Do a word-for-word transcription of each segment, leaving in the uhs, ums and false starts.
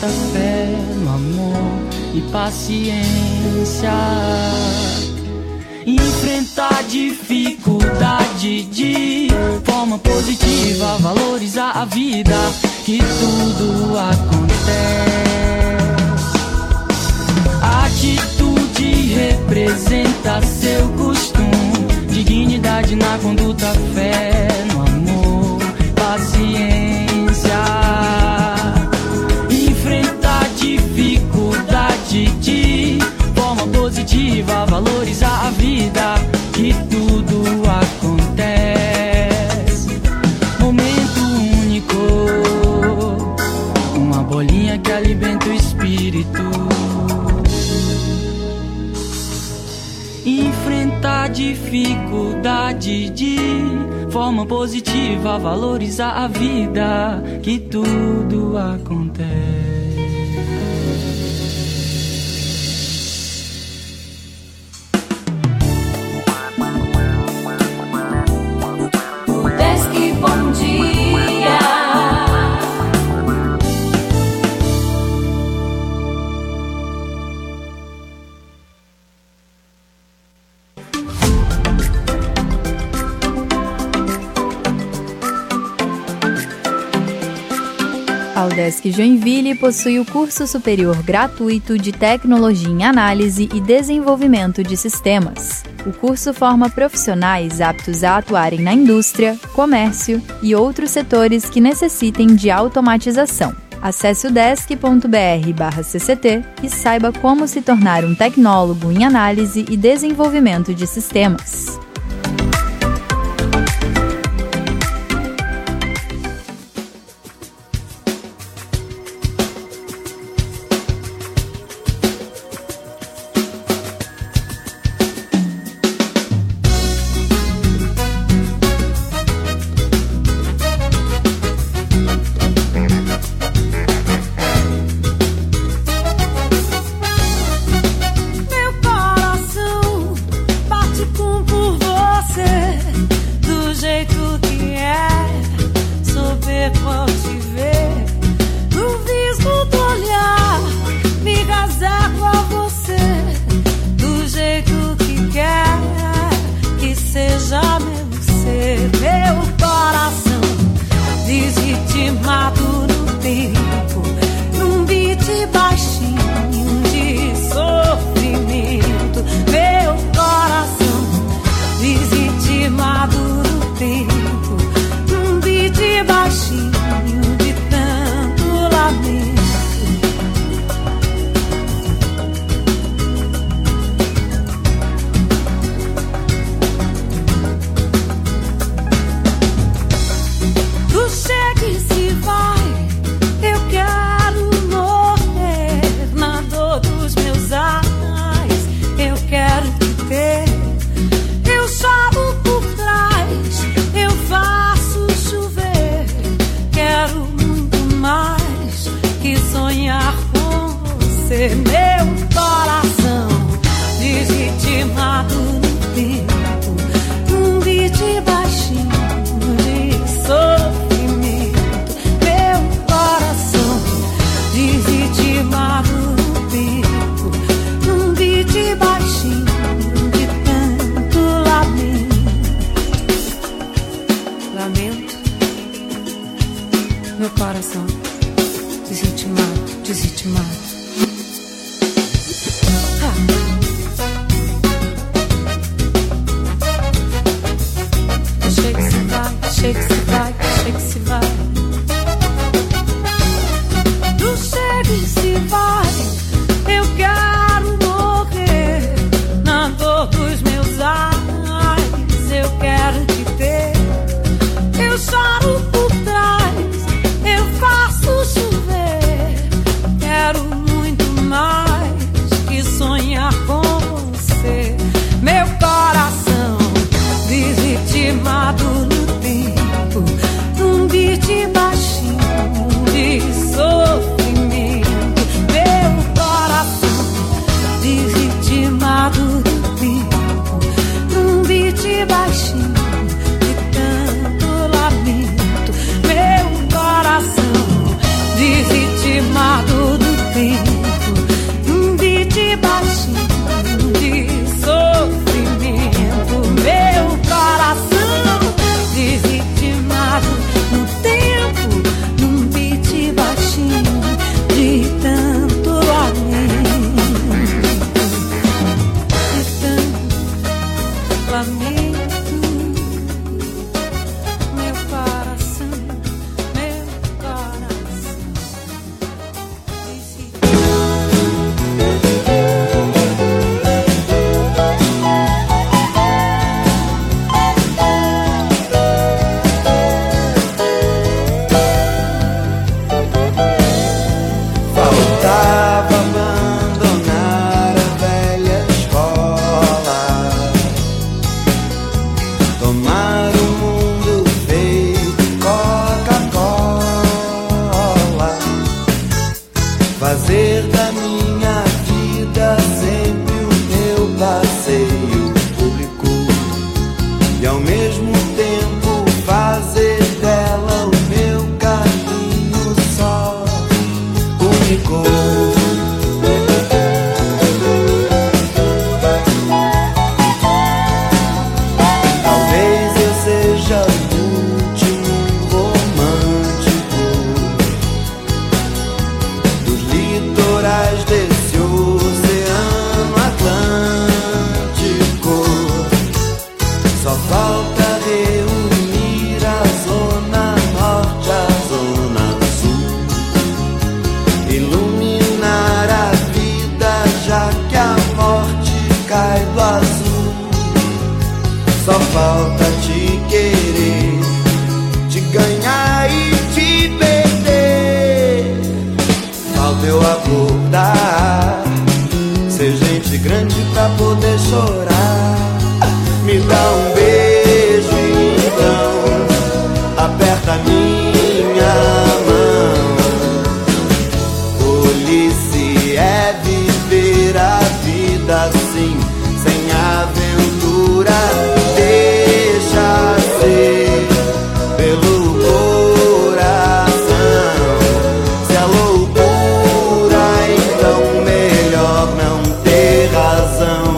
muita fé no amor e paciência. Enfrentar dificuldade de forma positiva, valorizar a vida, que tudo acontece. Atitude representa seu costume, dignidade na conduta, fé no amor, paciência. Enfrentar dificuldade de forma positiva, valorizar a vida, que tudo acontece. Momento único, uma bolinha que alimenta o espírito. Enfrentar dificuldade de forma positiva, valorizar a vida, que tudo acontece. A UDESC Joinville possui o curso superior gratuito de Tecnologia em Análise e Desenvolvimento de Sistemas. O curso forma profissionais aptos a atuarem na indústria, comércio e outros setores que necessitem de automatização. Acesse udesc ponto br barra C C T e saiba como se tornar um tecnólogo em análise e desenvolvimento de sistemas. Desvitimado falta te querer, te ganhar e te perder. Falta eu acordar, ser gente grande pra poder chorar. Me dá um beijo então, aperta minha mão. Tolice é viver a vida assim, sem aventura. Deixa ser pelo coração. Se é loucura, então melhor não ter razão.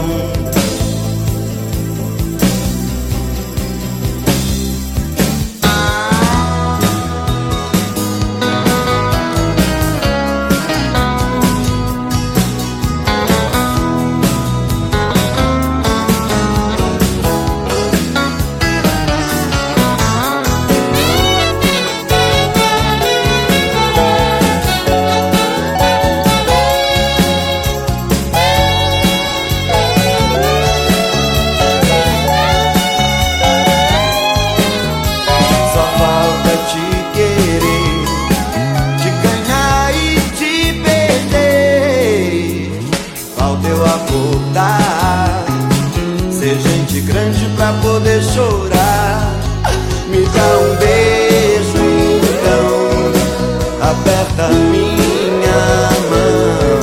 Pra poder chorar, me dá um beijo então, aperta minha mão.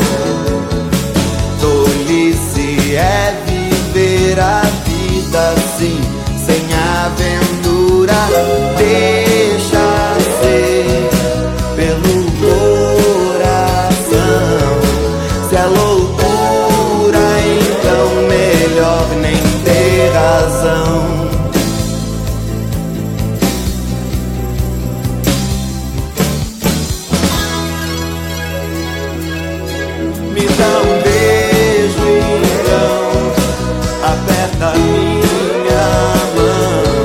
Tolice é viver a vida assim, sem aventura. Deixa ser pelo coração. Se é loucura, então melhor nem ter razão. Me dá um beijo então, aperta minha mão.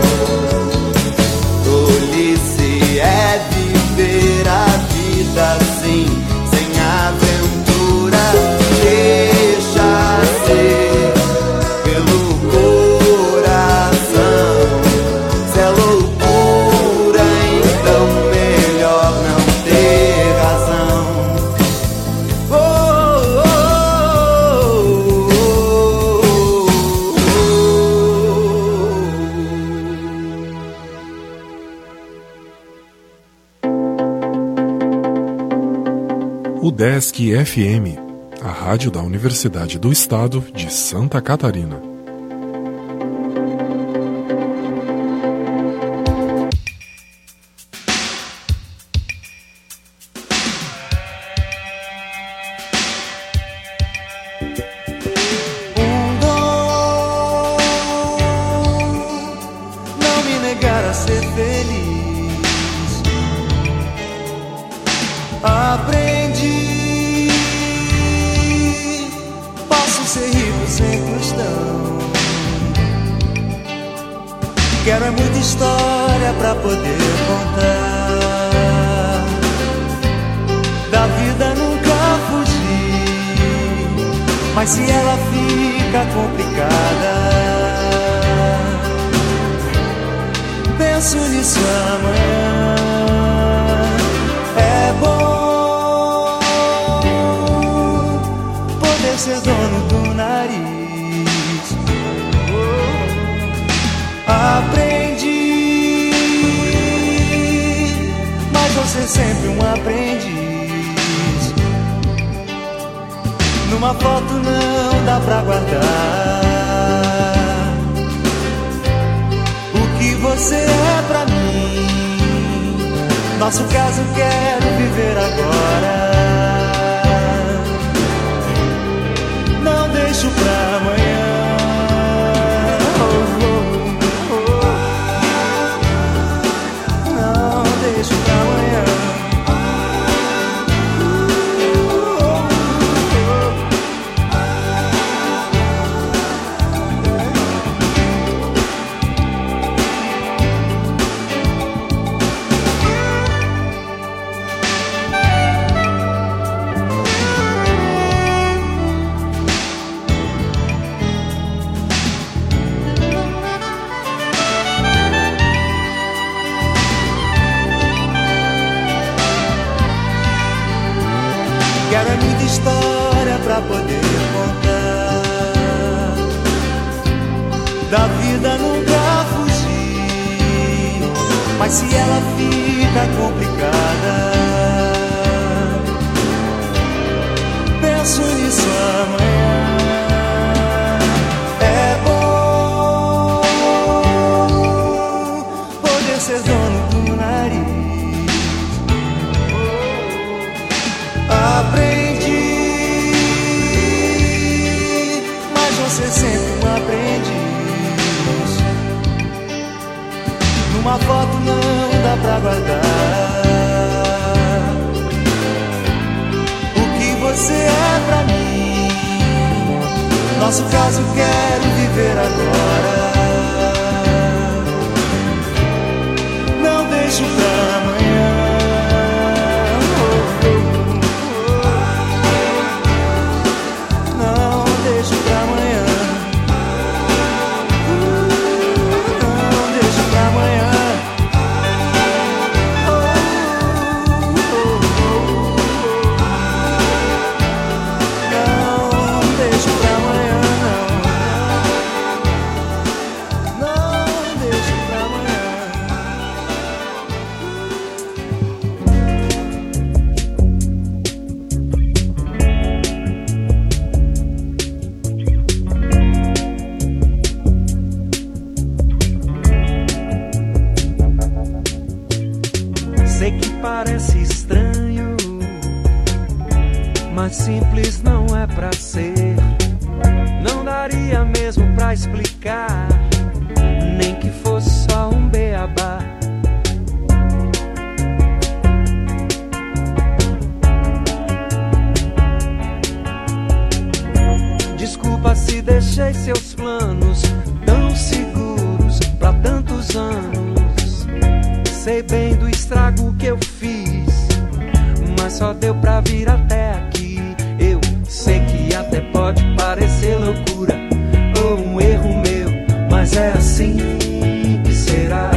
Tolice é viver a vida assim, sem aventura. Deixa ser pelo coração. Se é loucura, então melhor não ter razão. Oh, oh, oh, O Desk F M, a rádio da Universidade do Estado de Santa Catarina. Um dom, não me negar a ser feliz. Aprendi, posso ser rico sem tostão. Quero é muita história pra poder contar. Da vida nunca fugi, mas se ela fica complicada, penso nisso amanhã. É bom poder ser dono do nariz. Oh, aprendi, mas vou ser sempre um aprendiz. Numa foto não dá pra guardar o que você é pra mim. Nosso caso quero viver agora. Não deixo pra amanhã. Oh, oh, oh. Não deixo pra amanhã. da vida nunca fugir. Mas se ela fica complicada, penso nisso amanhã. É bom poder ser dono do nariz. Aprendi, mas você sempre um aprendiz. Numa foto não dá pra guardar o que você é pra mim. Nosso caso quero viver agora. Não deixo pra amanhã. Não deixo pra amanhã. Não deixo pra amanhã. Parece estranho, mas simples não é pra ser. Não daria mesmo pra explicar, nem que fosse só um beabá. Desculpa se deixei seus planos tão seguros pra tantos anos. Sei bem do estrago que eu fiz, mas só deu pra vir até aqui. Eu sei que até pode parecer loucura ou um erro meu, mas é assim que será.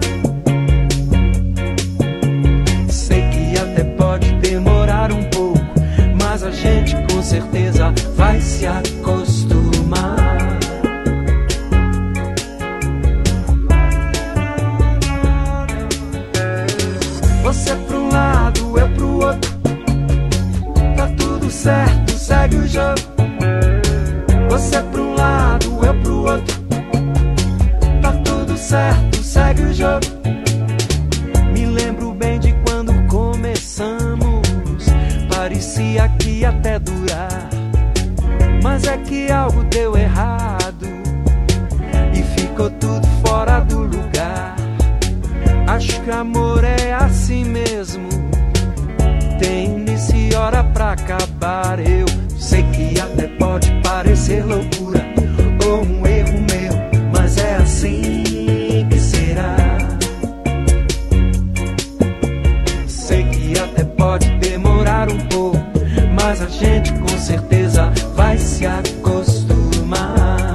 Sei que até pode demorar um pouco, mas a gente com certeza vai se acostumar. Você pra um lado, eu pro outro. Tá tudo certo, segue o jogo. Você pra um lado, eu pro outro. Tá tudo certo, segue o jogo. Me lembro bem de quando começamos. Parecia que ia até durar, mas é que algo deu errado e ficou tudo fora do lugar. Acho que amor é assim mesmo, tem início e hora pra acabar. Eu sei que até pode parecer loucura ou um erro meu, mas é assim que será. Sei que até pode demorar um pouco, mas a gente com certeza vai se acostumar.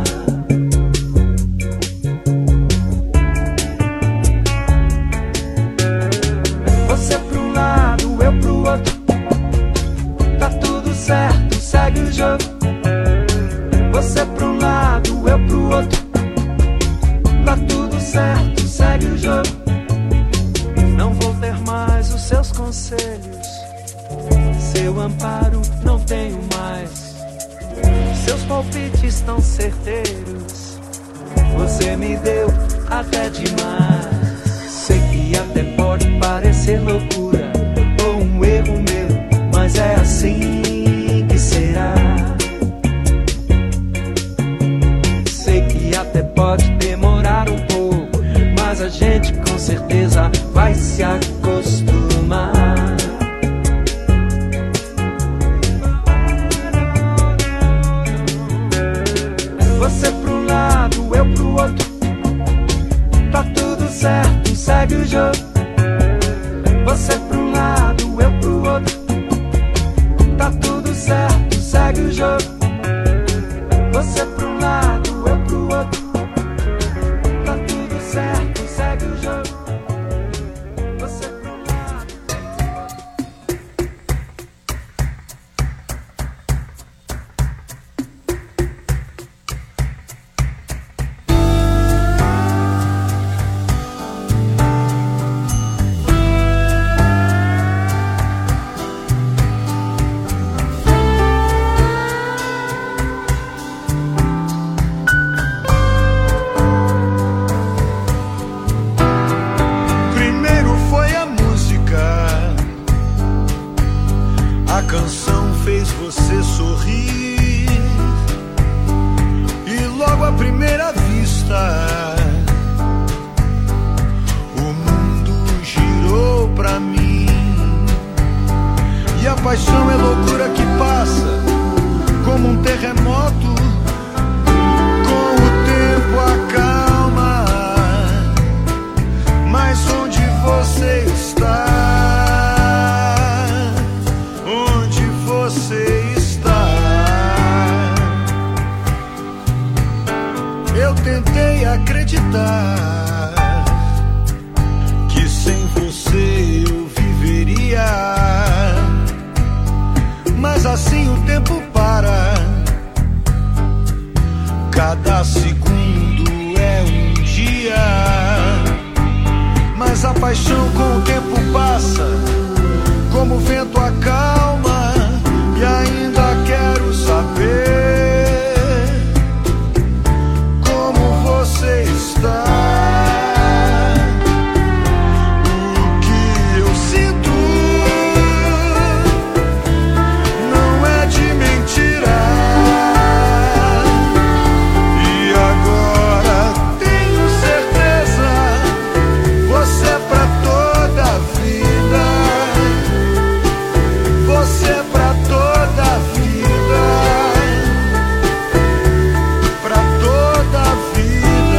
Você pro um lado, eu pro outro. Tá tudo certo, segue o jogo. Você pro um lado, eu pro outro. Tá tudo certo, segue o jogo. Não vou ter mais os seus conselhos, seu amparo não tenho mais. Seus palpites tão certeiros, você me deu até demais. Sei que até pode parecer loucura ou um erro meu, mas é assim que será. Sei que até pode demorar um pouco, mas a gente com certeza vai se acostumar. Você pro um lado, eu pro outro. Tá tudo certo, segue o jogo. Você pro um lado, eu pro outro. Tá tudo certo, segue o jogo. Você pro um lado, eu pro outro. Tá tudo certo, segue o jogo. Você pro acreditar que sem você eu viveria. Mas assim o tempo para, cada segundo é um dia. Mas a paixão com o tempo passa, como o vento acalma. E ainda quero saber como você está. O que eu sinto não é de mentira. E agora tenho certeza, você é pra toda a vida. Você é pra toda a vida. Pra toda a vida.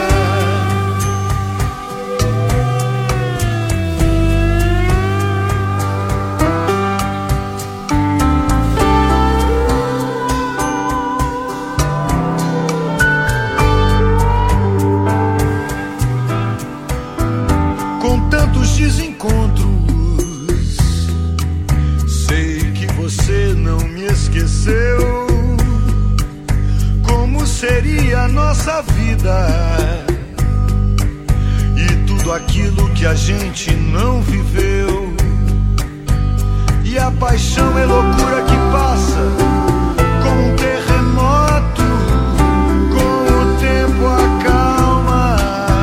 Com tantos desencontros, sei que você não me esqueceu. Como seria a nossa vida e tudo aquilo que a gente não viveu. E a paixão é loucura que passa como um terremoto, com o tempo acalma.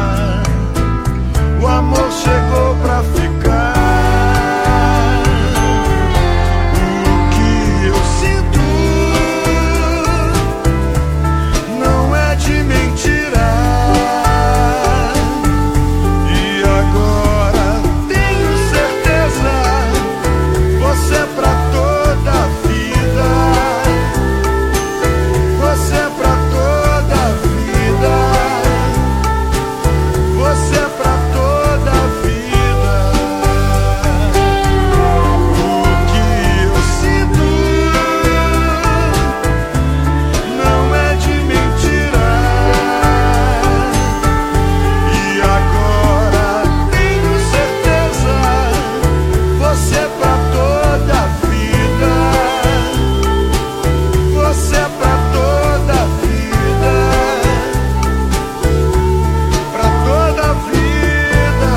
O amor chegou pra ficar. O que eu sinto não é de mentira. E agora tenho certeza, você é pra toda a vida. Você é pra toda a vida. Você é pra toda a vida. O que eu sinto não é de mentira. E agora tenho certeza, você é pra toda a vida. Você é pra toda a vida. Pra toda a vida.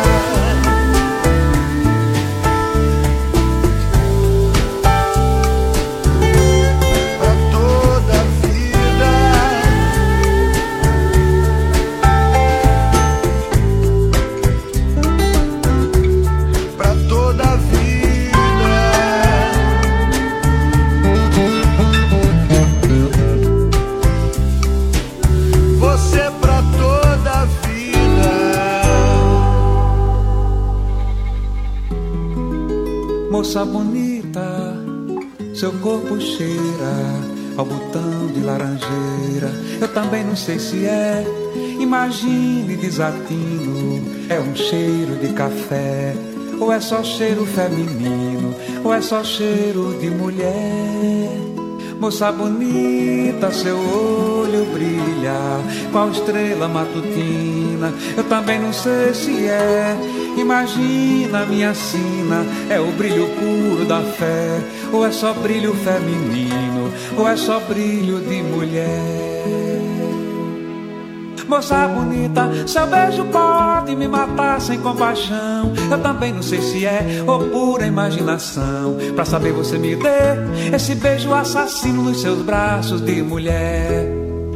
Pra toda a vida. Pra toda a vida. Você é pra toda a vida. Moça bonita, seu corpo cheira ao botão de laranjeira. Eu também não sei se é, imagine desatino. É um cheiro de café, ou é só cheiro feminino, ou é só cheiro de mulher. Moça bonita, seu olho brilha qual estrela matutina. Eu também não sei se é, imagina minha sina. É o brilho puro da fé, ou é só brilho feminino, ou é só brilho de mulher. Moça bonita, seu beijo pode me matar sem compaixão. Eu também não sei se é ou pura imaginação. Pra saber você me dê esse beijo assassino nos seus braços de mulher.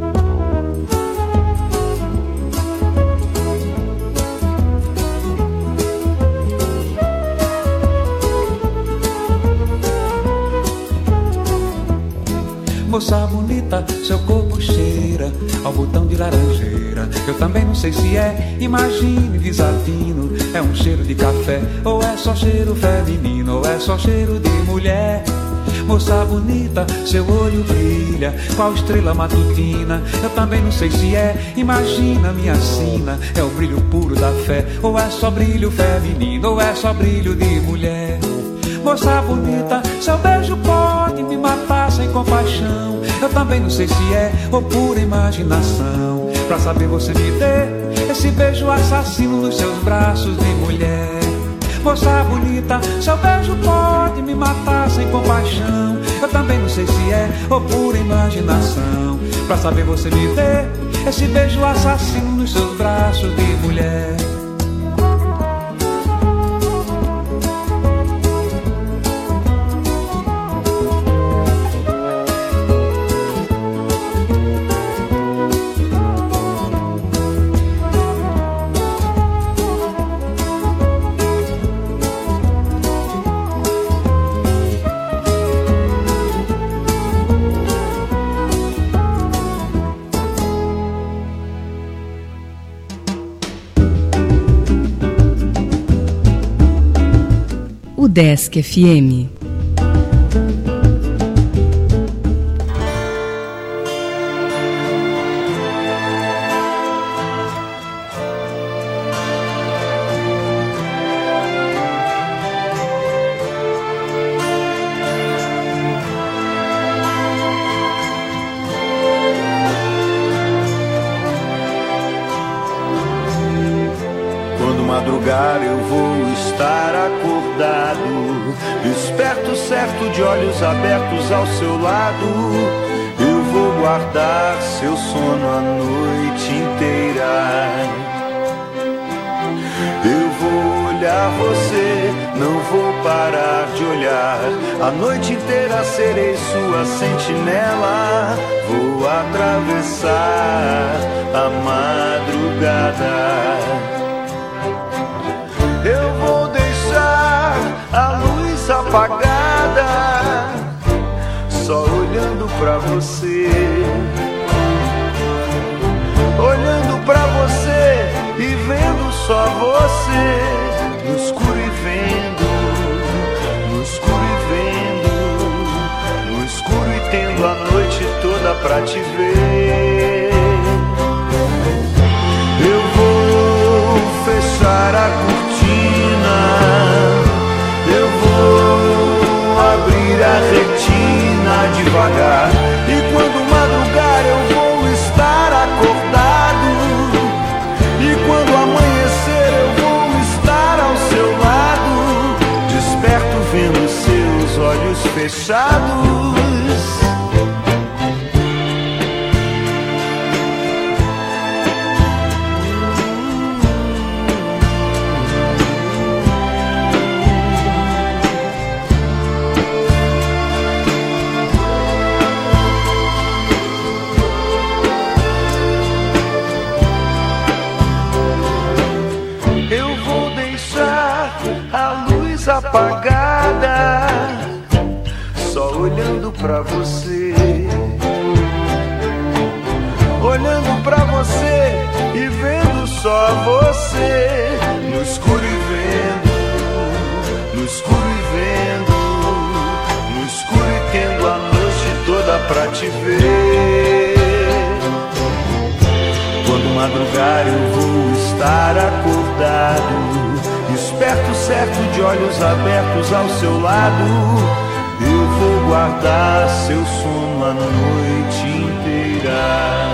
Moça bonita, seu corpo cheira ao botão de laranjeira. Eu também não sei se é, imagine desatino. É um cheiro de café, ou é só cheiro feminino, ou é só cheiro de mulher. Moça bonita, seu olho brilha qual estrela matutina. Eu também não sei se é, imagina minha sina. É o brilho puro da fé, ou é só brilho feminino, ou é só brilho de mulher. Moça bonita, seu beijo pode me matar sem compaixão. Eu também não sei se é ou pura imaginação. Pra saber você me dê esse beijo assassino nos seus braços de mulher. Moça bonita, seu beijo pode me matar sem compaixão. Eu também não sei se é ou pura imaginação. Pra saber você me dê esse beijo assassino nos seus braços de mulher. Udesc F M. Quando madrugar eu vou estar acordado, esperto, certo, de olhos abertos ao seu lado. Eu vou guardar seu sono a noite inteira. Eu vou olhar você, não vou parar de olhar. A noite inteira serei sua sentinela. Vou atravessar a madrugada. Eu vou deixar a luz apagada, só olhando pra você, olhando pra você e vendo só você, no escuro e vendo, no escuro e vendo, no escuro e tendo a noite toda pra te ver. Eu vou fechar a cortina, eu vou abrir a retina devagar, e quando madrugar eu vou estar acordado, e quando amanhecer eu vou estar ao seu lado, desperto vendo seus olhos fechados. Apagada, só olhando pra você, olhando pra você e vendo só você, no escuro e vendo, no escuro e vendo, no escuro e tendo a noite toda pra te ver. Quando madrugar eu vou estar acordado, esperto, certo, de olhos abertos ao seu lado. Eu vou guardar seu sono a noite inteira.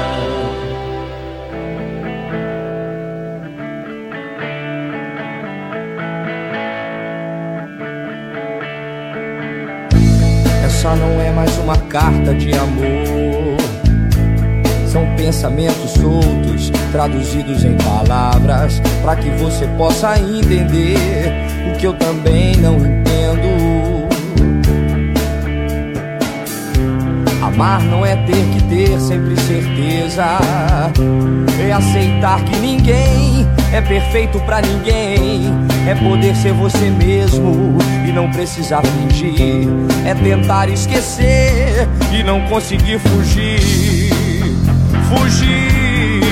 Essa não é mais uma carta de amor, são pensamentos soltos, traduzidos em palavras, pra que você possa entender o que eu também não entendo. Amar não é ter que ter sempre certeza, é aceitar que ninguém é perfeito pra ninguém, é poder ser você mesmo e não precisar fingir, é tentar esquecer e não conseguir fugir. Fugir.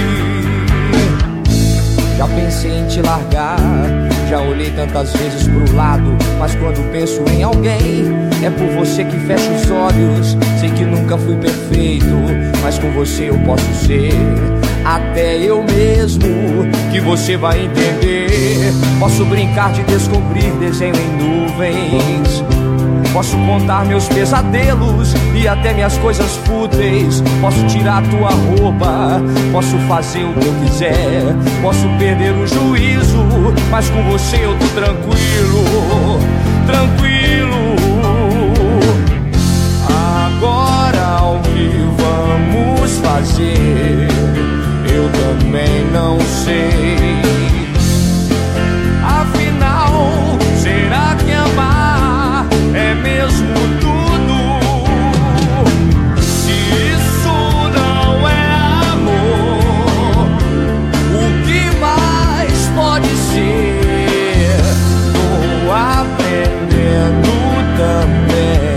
Já pensei em te largar, já olhei tantas vezes pro lado, mas quando penso em alguém, é por você que fecho os olhos. Sei que nunca fui perfeito, mas com você eu posso ser até eu mesmo, que você vai entender. Posso brincar de descobrir desenho em nuvens, Posso contar meus pesadelos e até minhas coisas fúteis. Posso tirar tua roupa, posso fazer o que eu quiser. Posso perder o juízo, mas com você eu tô tranquilo, tranquilo. Agora o que vamos fazer? Eu também não sei. Afinal, será que amar é mesmo tudo? Se isso não é amor, o que mais pode ser? Tô aprendendo também.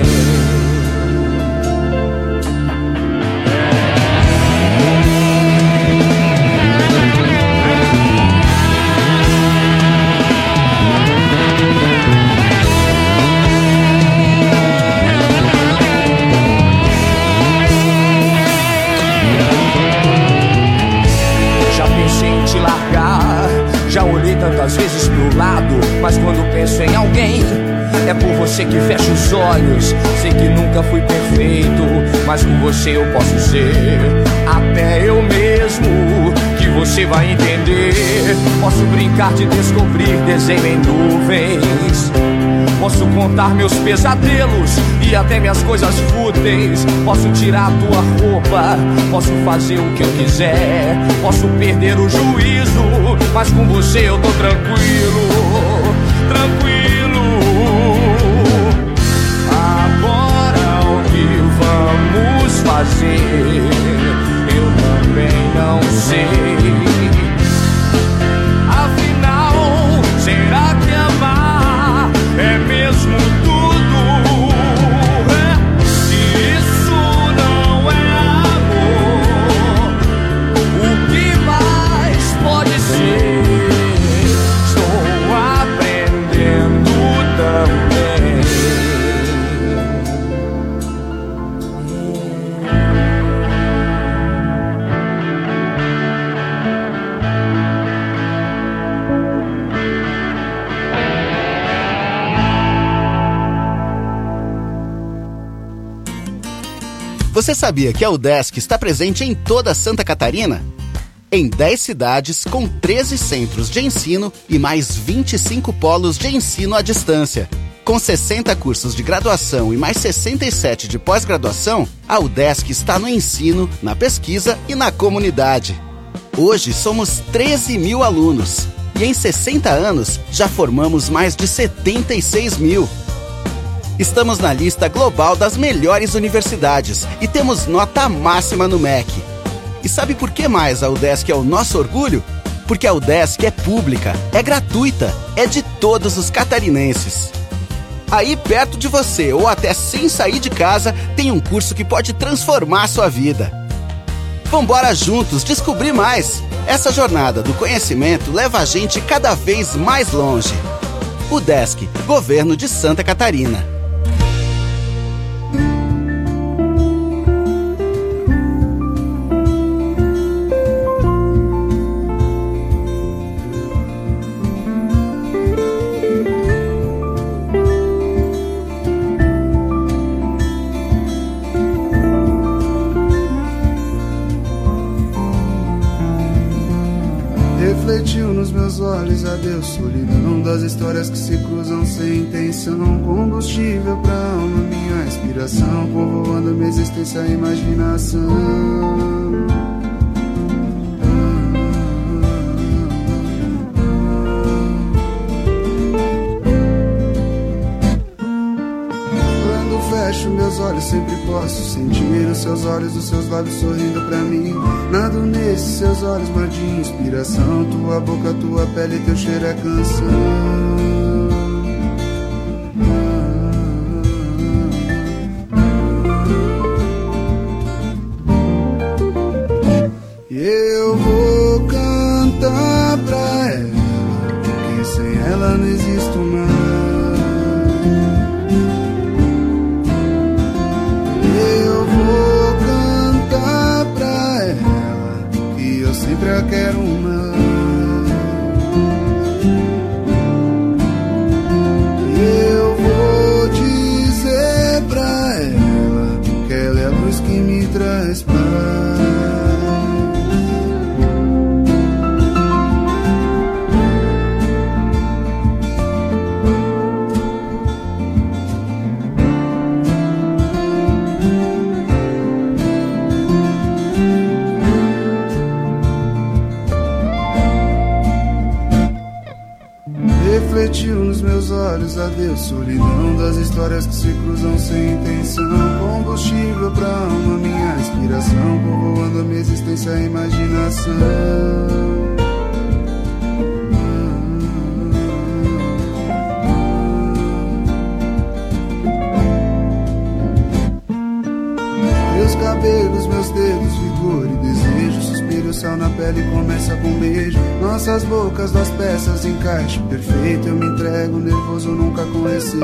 Já olhei tantas vezes pro lado, mas quando penso em alguém, é por você que fecho os olhos. Sei que nunca fui perfeito, mas com você eu posso ser até eu mesmo, que você vai entender. Posso brincar de descobrir desenho em nuvens. Posso contar meus pesadelos e até minhas coisas fúteis. Posso tirar tua roupa, posso fazer o que eu quiser. Posso perder o juízo, mas com você eu tô tranquilo, tranquilo. Agora o que vamos fazer? Eu também não sei. Afinal, será que amar é mesmo tudo? Se isso não é amor, o que mais pode ser? Estou aprendendo também. Você sabia que a UDESC está presente em toda Santa Catarina? Em dez cidades, com treze centros de ensino e mais vinte e cinco polos de ensino à distância. Com sessenta cursos de graduação e mais sessenta e sete de pós-graduação, a UDESC está no ensino, na pesquisa e na comunidade. Hoje somos treze mil alunos e em sessenta anos já formamos mais de setenta e seis mil. Estamos na lista global das melhores universidades e temos nota máxima no M E C. E sabe por que mais a UDESC é o nosso orgulho? Porque a UDESC é pública, é gratuita, é de todos os catarinenses. Aí perto de você ou até sem sair de casa, tem um curso que pode transformar sua vida. Vambora juntos descobrir mais! Essa jornada do conhecimento leva a gente cada vez mais longe. UDESC, Governo de Santa Catarina. Refletiu nos meus olhos, adeus solidão das histórias que se cruzam sem intenção. Combustível pra alma, minha inspiração, povoando minha existência, imaginação. Fecho meus olhos, sempre posso sentir os seus olhos, os seus lábios sorrindo pra mim. Nado nesses seus olhos, mar de inspiração. Tua boca, tua pele, teu cheiro é canção. E eu vou cantar pra ela, porque sem ela não existo mais. Sempre eu quero uma. Eu vou dizer Refletiu nos meus olhos, adeus, solidão das histórias que se cruzam sem intenção. Combustível pra alma, minha inspiração, povoando a minha existência, a imaginação. Meus cabelos, meus dedos, vigor e desejo, suspiro, o céu na pele começa com beijo. Nossas bocas, duas peças, encaixe perfeito. Eu me entrego, nervoso, nunca com receio.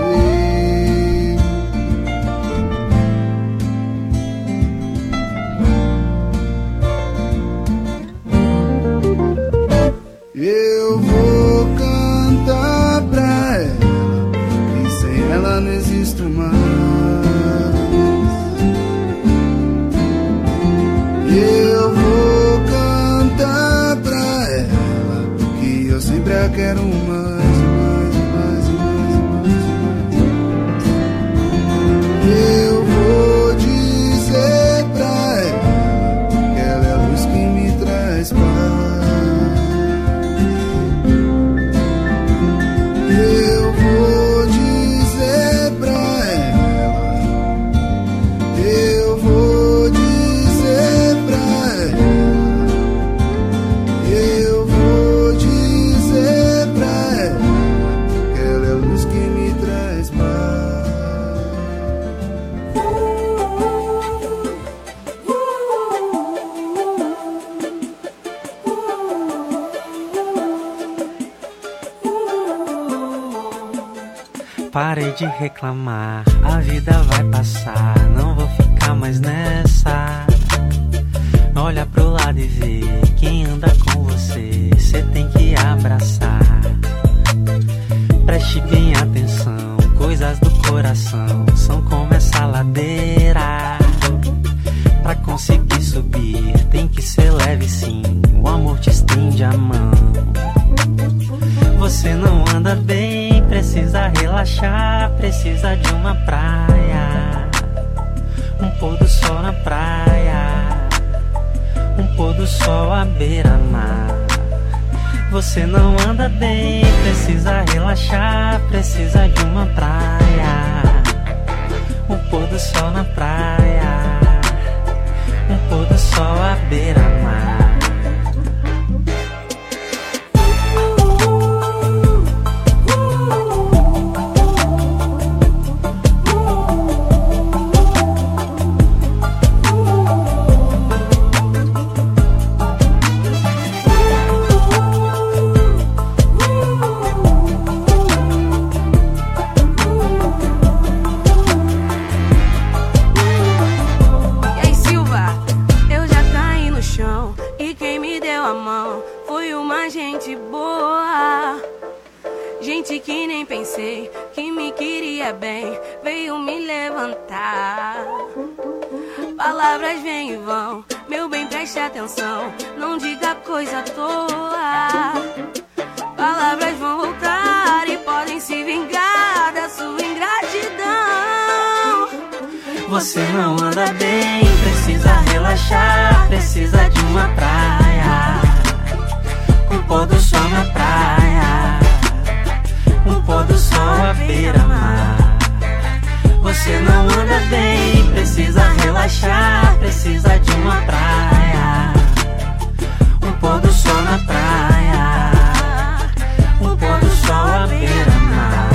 Eu vou cantar pra ela, que sem ela não existo mais. Eu vou cantar pra ela, que eu sempre a quero mais, mais, mais, mais, mais, mais. Eu vou dizer pra ela que ela é a luz que me traz paz. Eu vou dizer pra ela, eu vou dizer pra ela, eu vou dizer pra ela que ela é a luz que me traz paz. Parei de reclamar, a vida vai passar, não vou ficar mais nessa. Olha pro lado e vê quem anda com você, cê tem que abraçar. Preste bem atenção, coisas do coração são como essa ladeira. Pra conseguir subir tem que ser leve sim, o amor te estende a mão. Você não anda bem, precisa relaxar, precisa de uma praia, um pôr do sol na praia, um pôr do sol à beira-mar. Você não anda bem, precisa relaxar, precisa de uma praia, um pôr do sol na praia, um pôr do sol à beira-mar. Que nem pensei, que me queria bem, veio me levantar. Palavras vêm e vão, meu bem, preste atenção, não diga coisa à toa. Palavras vão voltar e podem se vingar da sua ingratidão. Você não anda bem, precisa relaxar, precisa de uma praia, um pôr do sol na praia, um pôr do sol à beira-mar. Você não anda bem, precisa relaxar, precisa de uma praia, um pôr do sol na praia, um pôr do sol à beira-mar.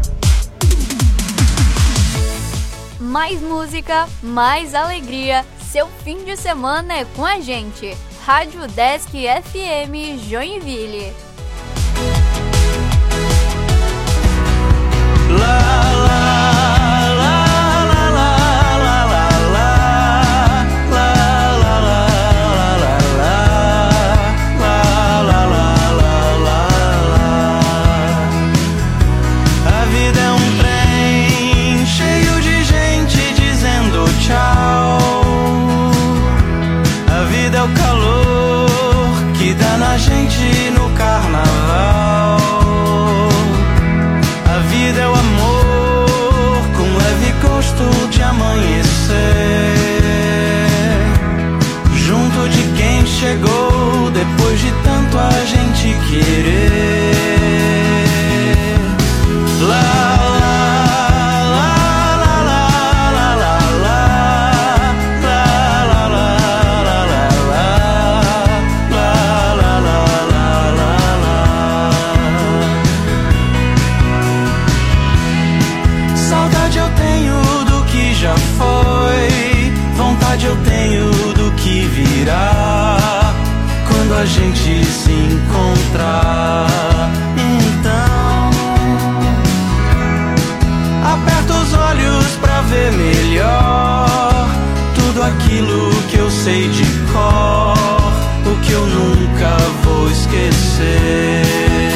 Mais música, mais alegria, seu fim de semana é com a gente. Rádio Desk F M Joinville. Chegou depois de tanto a gente querer. Lá, lá, lá, lá, lá, lá, lá, lá, lá, lá, lá, lá. Saudade eu tenho do que já foi, vontade eu tenho do que virá. Quando a gente se encontrar, então aperta os olhos pra ver melhor tudo aquilo que eu sei de cor, o que eu nunca vou esquecer.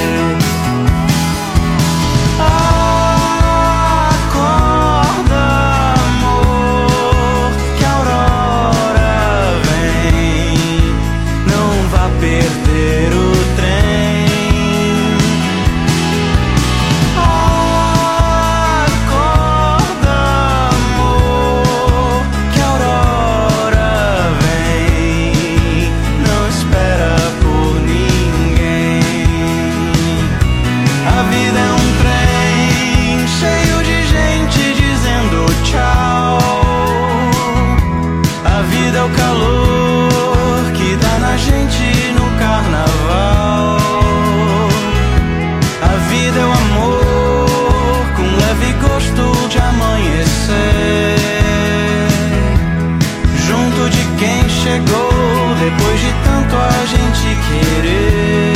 Chegou depois de tanto a gente querer.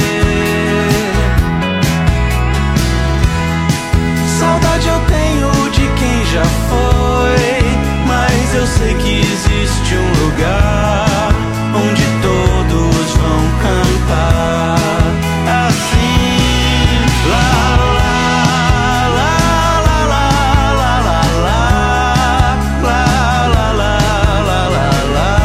Saudade eu tenho de quem já foi, mas eu sei que existe um lugar onde todos vão cantar assim. Lá, lá, lá, lá, lá, lá, lá, lá, lá, lá, lá, lá, lá.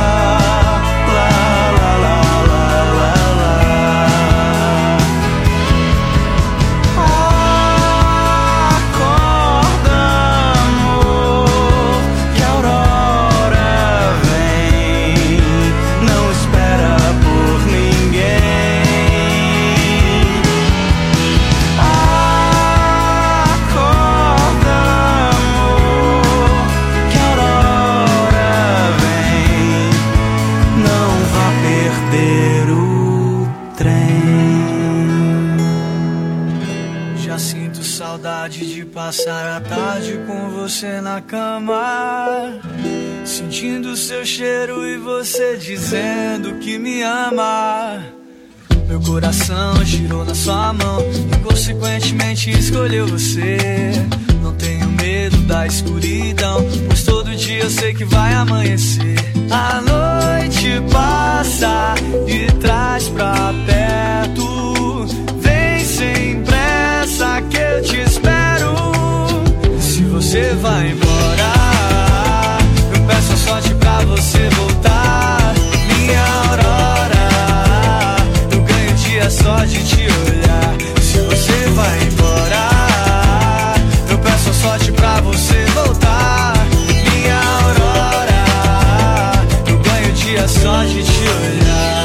Passar a tarde com você na cama, sentindo seu cheiro e você dizendo que me ama. Meu coração girou na sua mão e consequentemente escolheu você. Não tenho medo da escuridão, pois todo dia eu sei que vai amanhecer. A noite passa de trás pra perto, vem sem pressa que eu te espero. Se você vai embora, eu peço a sorte pra você voltar. Minha aurora, eu ganho dia só de te olhar. Se você vai embora, eu peço a sorte pra você voltar. Minha aurora, eu ganho dia só de te olhar.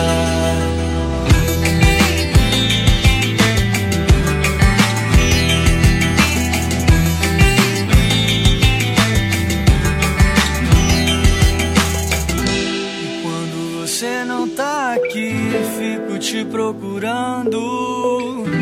Te procurando,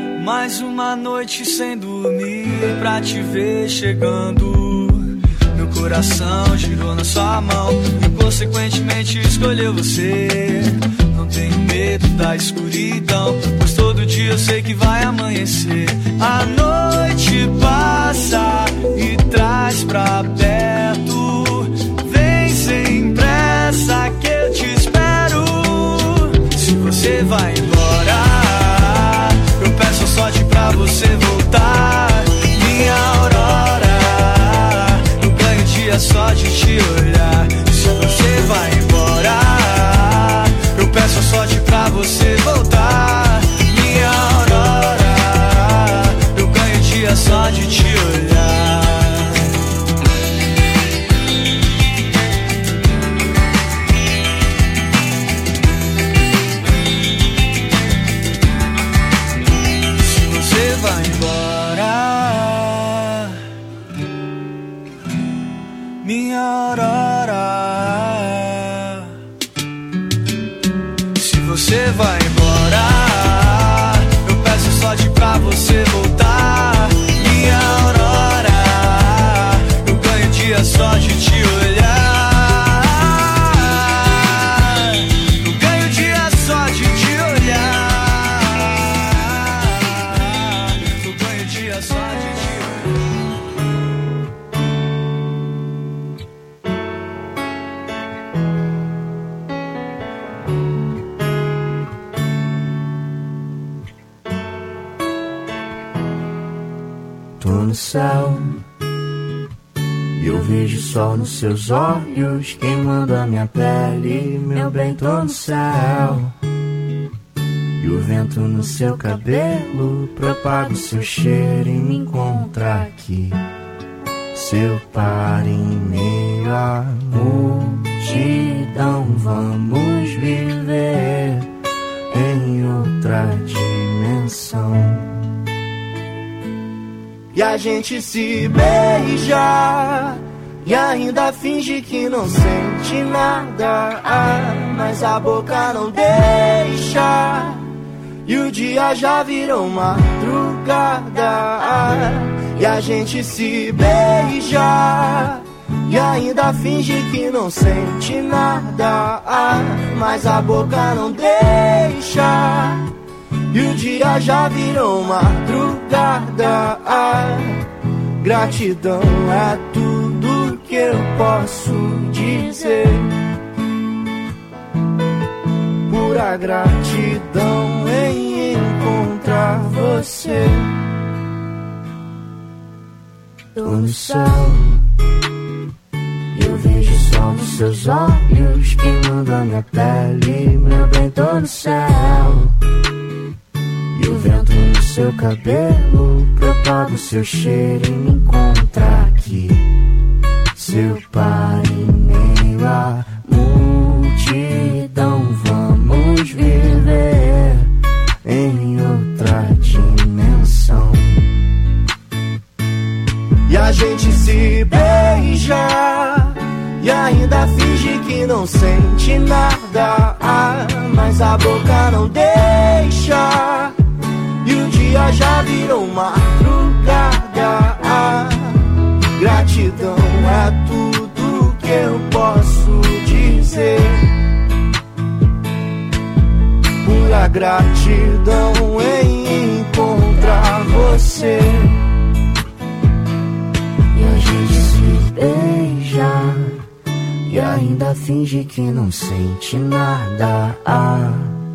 mais uma noite sem dormir pra te ver chegando. Meu coração girou na sua mão e consequentemente escolheu você. Não tenho medo da escuridão, pois todo dia eu sei que vai amanhecer. A noite passa e traz pra perto. Vem sem pressa que eu te espero. Se você vai embora, eu peço a sorte pra você voltar. Minha aurora, eu ganho dia só de te olhar. Se você vai embora, eu peço a sorte pra você voltar. Minha aurora, eu ganho dia só de te olhar. Se você vai embora, minha aurora, se você vai embora, eu peço sorte pra você voltar. Minha aurora, eu ganho dia só de te olhar. Eu ganho dia só de te olhar. Eu ganho dia só de te olhar. Tô no céu e eu vejo o sol nos seus olhos queimando a minha pele. Meu bem, tô no céu e o vento no seu cabelo propaga o seu cheiro e me encontra aqui. Se eu paro em meio à multidão, vamos viver em outra dimensão. E a gente se beija e ainda finge que não sente nada, ah, mas a boca não deixa. E o dia já virou madrugada, ah, e a gente se beija e ainda finge que não sente nada, ah, mas a boca não deixa. E o dia já virou madrugada, ah, gratidão é tudo que eu posso dizer. Pura gratidão em encontrar você. Tô no céu e eu vejo o sol nos seus olhos queimando a minha pele. Meu bem, tô no céu e o vento no seu cabelo propaga o seu cheiro e me encontra aqui. Se eu paro em meio à multidão, vamos viver em outra dimensão. E a gente se beija e ainda finge que não sente nada, ah, mas a boca não deixa. E o dia já virou madrugada, ah, gratidão é tudo que eu posso dizer. Pura gratidão em encontrar você. E a gente se beija e ainda finge que não sente nada, ah.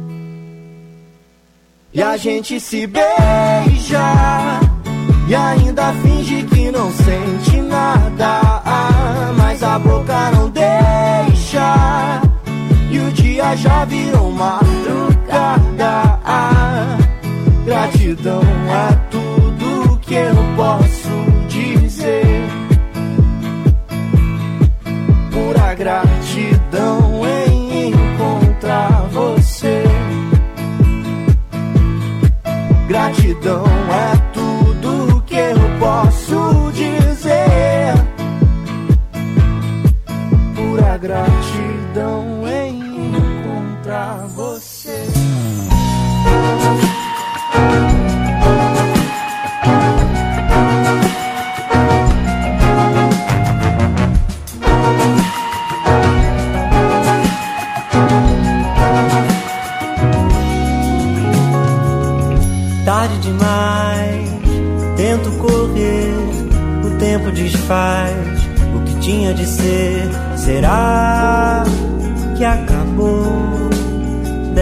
E a gente se beija e ainda finge que não sente nada, ah, mas a boca não deixa. E o dia já virou madrugada, ah, gratidão é tudo que eu posso dizer. Pura gratidão em encontrar você. Gratidão é tudo que eu posso dizer. Pura gratidão em encontrar você.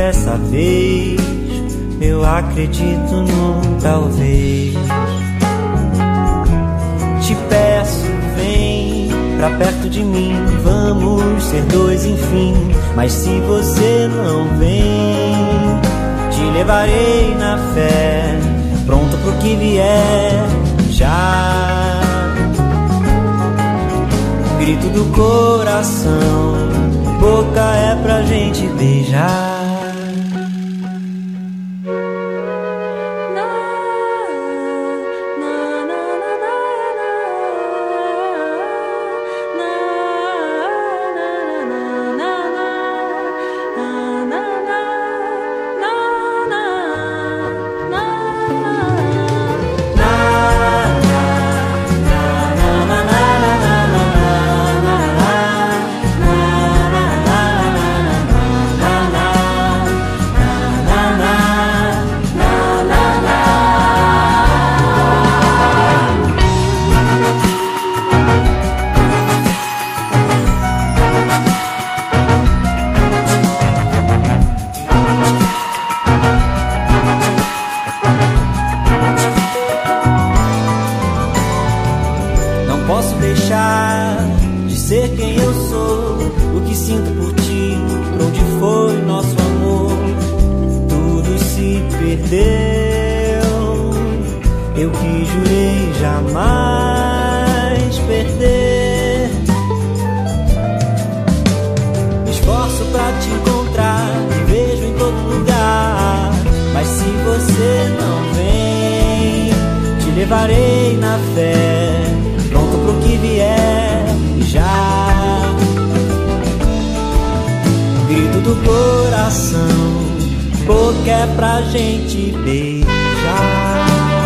dessa vez eu acredito no talvez. Te peço, vem pra perto de mim, vamos ser dois enfim. Mas se você não vem, te levarei na fé, pronto pro que vier. Já grito do coração, boca é pra gente beijar. Levarei na fé, pronto pro que vier. Já grito do coração, boca é pra gente beijar.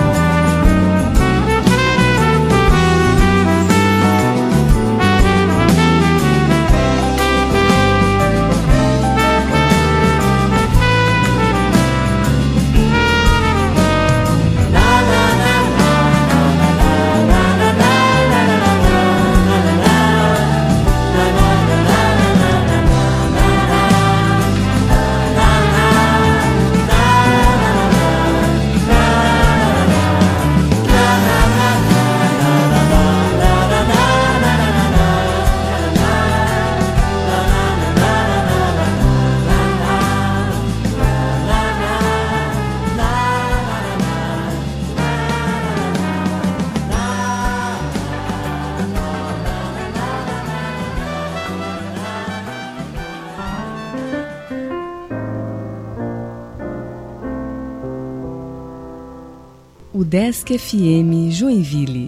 Udesc F M Joinville.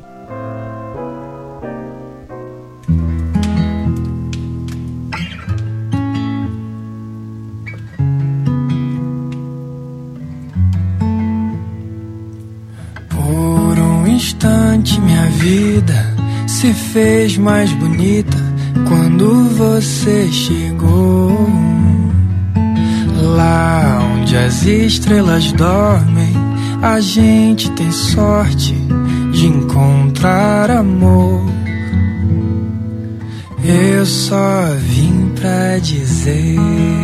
Por um instante minha vida se fez mais bonita quando você chegou. Lá onde as estrelas dormem, a gente tem sorte de encontrar amor. Eu só vim pra dizer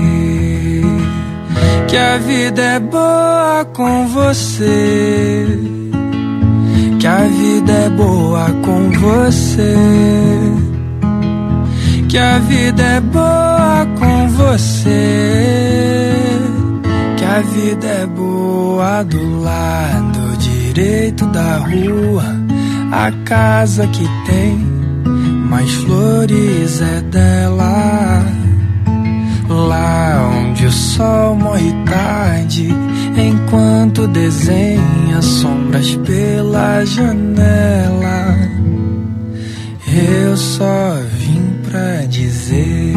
que a vida é boa com você, que a vida é boa com você, que a vida é boa com você, que a vida é boa do lado direito da rua. A casa que tem mais flores é dela. Lá onde o sol morre tarde, enquanto desenha sombras pela janela. Eu só vim pra dizer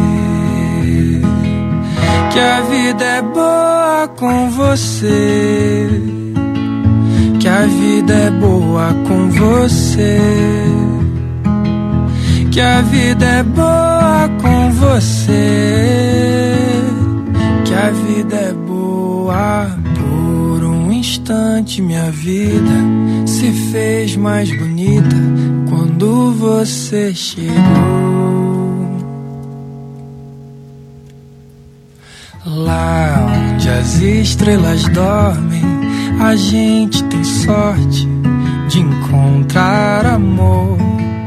que a vida é boa com você, que a vida é boa com você, que a vida é boa com você, que a vida é boa. Por um instante minha vida se fez mais bonita quando você chegou. Lá onde as estrelas dormem, a gente tem sorte de encontrar amor.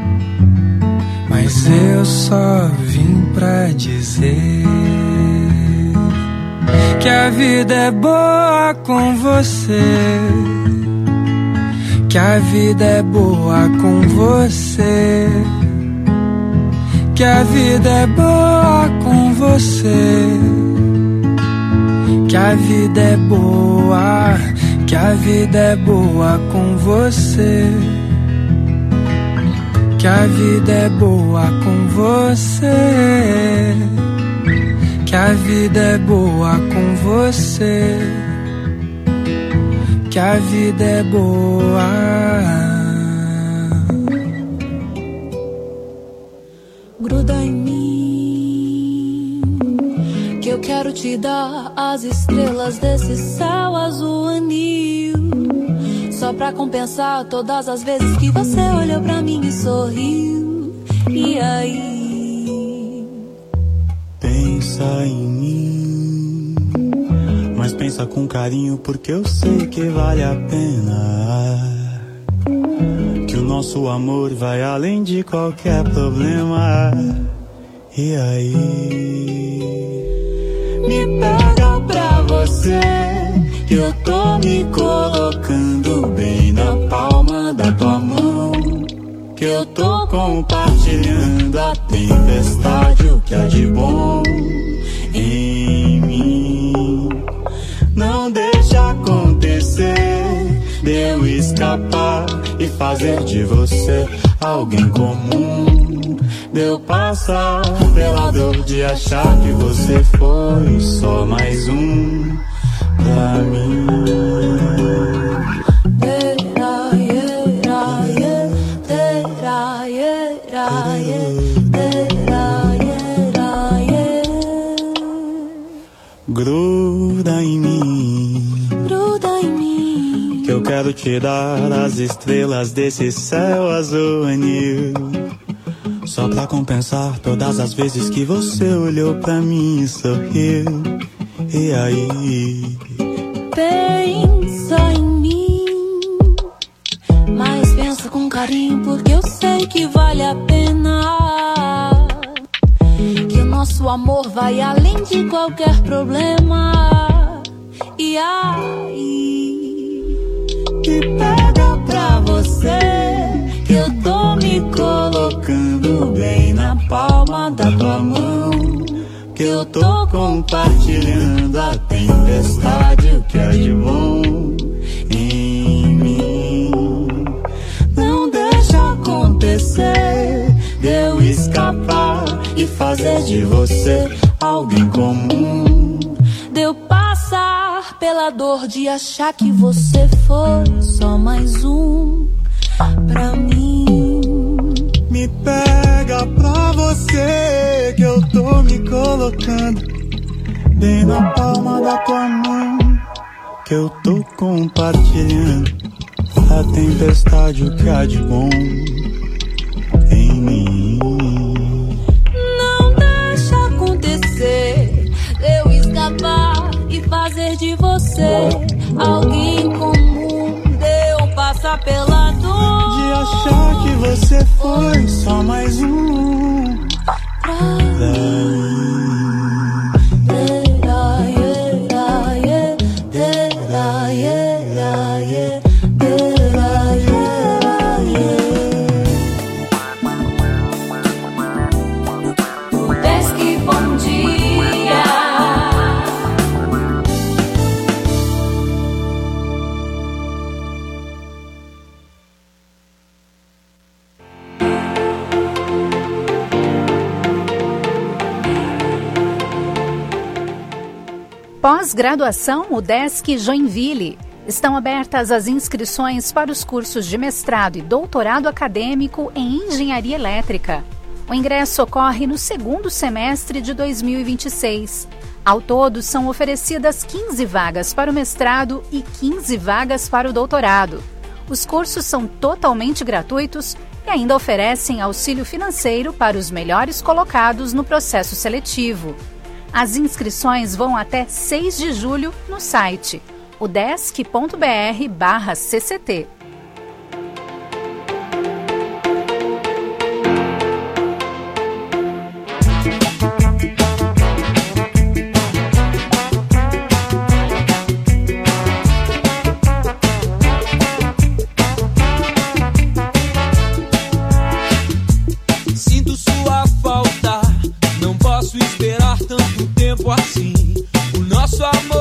Mas eu só vim pra dizer que a vida é boa com você, que a vida é boa com você, que a vida é boa com você, que a vida é boa, que a vida é boa com você, que a vida é boa com você, que a vida é boa com você, que a vida é boa. Gruda em mim, que eu quero te dar as estrelas desse céu azul anil, só pra compensar todas as vezes que você olhou pra mim e sorriu. E aí? Pensa em mim, mas pensa com carinho, porque eu sei que vale a pena, que o nosso amor vai além de qualquer problema. E aí? Me pega pra você, que eu tô me colocando bem na palma da tua mão, que eu tô compartilhando a tempestade, o que há de bom em mim. Não deixa acontecer de eu escapar e fazer de você alguém comum, de eu passar pela dor de achar que você foi só mais um pra mim. Gruda em mim, gruda em mim, que eu quero te dar as estrelas desse céu azul anil, só pra compensar todas as vezes que você olhou pra mim e sorriu. E aí? Pensa em mim, mas pensa com carinho, porque eu sei que vale a pena, que o nosso amor vai além de qualquer problema. E aí? Me pega pra você, que eu tô me colocando bem na palma da tua mão, que eu tô compartilhando a tempestade, o que é de bom em mim. Não deixa acontecer de eu escapar e fazer de você alguém comum, de eu passar pela dor de achar que você foi só mais um pra mim. Me pega pra você, que eu tô me colocando bem na palma da tua mão, que eu tô compartilhando a tempestade, o que há de bom em mim. Não deixa acontecer, eu escapar e fazer de você alguém comum, de eu passar pela dor de achar que você foi só mais um pra mim. Pós-graduação UDESC Joinville. Estão abertas as inscrições para os cursos de mestrado e doutorado acadêmico em Engenharia Elétrica. O ingresso ocorre no segundo semestre de dois mil e vinte e seis. Ao todo, são oferecidas quinze vagas para o mestrado e quinze vagas para o doutorado. Os cursos são totalmente gratuitos e ainda oferecem auxílio financeiro para os melhores colocados no processo seletivo. As inscrições vão até seis de julho no site udesc.br barra cct. Sinto sua falta, não posso esperar tanto tempo assim. O nosso amor